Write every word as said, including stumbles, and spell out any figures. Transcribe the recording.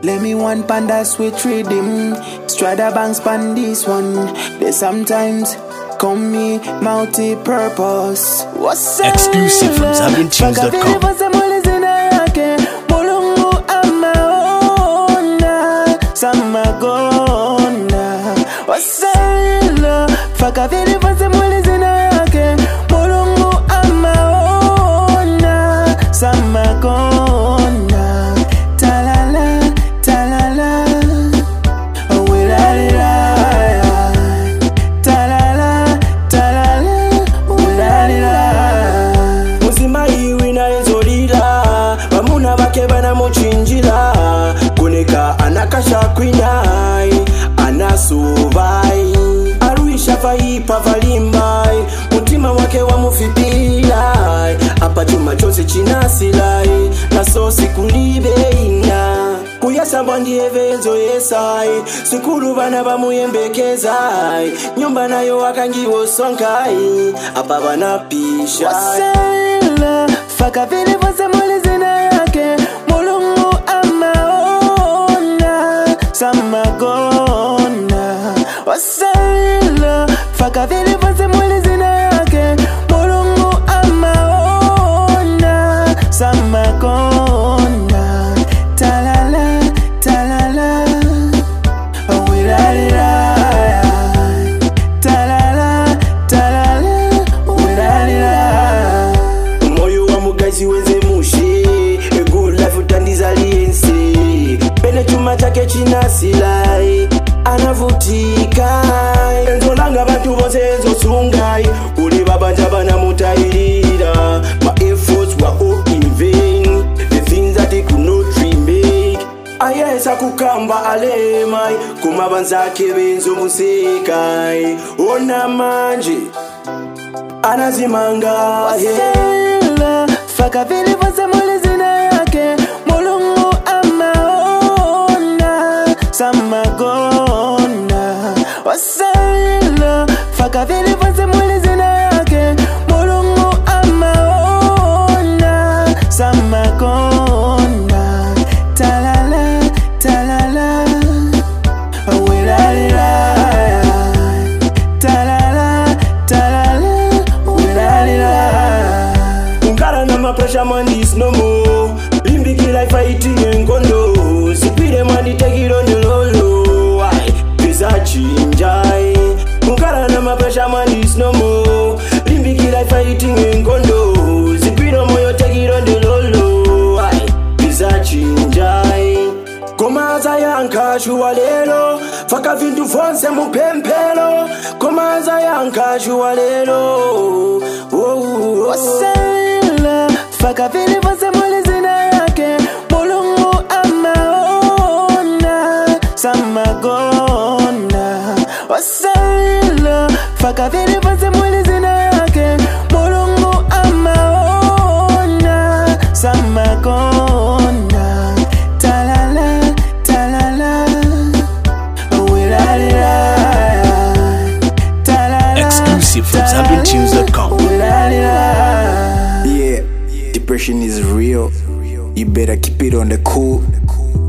Let me one panda switch rhythm. Strada banks pan this one. They sometimes call me multi-purpose. What's up? Exclusive from Zambian Tunes dot com. Fakavili pase mulizina yake mulungu amaona samakona talala talala wilalila talala talala wilalila muzima iwi na ezolila bamuna bake bana muchinjila kuneka anakasha kwinai anasuvai Shafaipa valimbai mutima wake wa mufipila apa chuma chose chinasilai na sosi kulibeina kuyasamba ndiye venzo yesai sikulu bana bamuyembekezai nyumba nayo wakangiwo sonkai apa banapisha wasela fakavili vose mulizina yake mulungu amaona samagona wasela Fakavili pase mulizina yake mulungu amaona samakona talala talala wilalila talala talala wilalila moyo wa mugazi weze mushi a good life utandizaliensi pene chuma chake chinasilai anavutika enzolanga bantu bose enzosungai kuli babanja bana mutairira my efforts were all in vain the things that they could not remake ayesa kukamba alemai kumabanzake benzo musekai ona manje anazimanga wasela fakavili vose mulizina yake mulungu amaona samagona wasela fakavili vose mulizina yake mulungu amaona samakona talala talala wilalila talala talala wilalila unkara na mapresha mandis no more limbiki like fighting engondo sipire mandi tekiro nyololo why bizachinjai unkara na mapresha mandis no more limbiki like fighting engondo sipire moyo tekiro nyololo why bizachinjai komaza yanka shuwalelo faka vindu fonse mupempelo komaza yanka shuwalelo oh wasela faka vili vose mulizina yake mulungu amaona samagona wasela faka vili vose mulizina yake mulungu amaona samakona talala talala wilalila talala exclusive from Zambian Tunes dot com. Yeah, depression is real. You better keep it on the cool.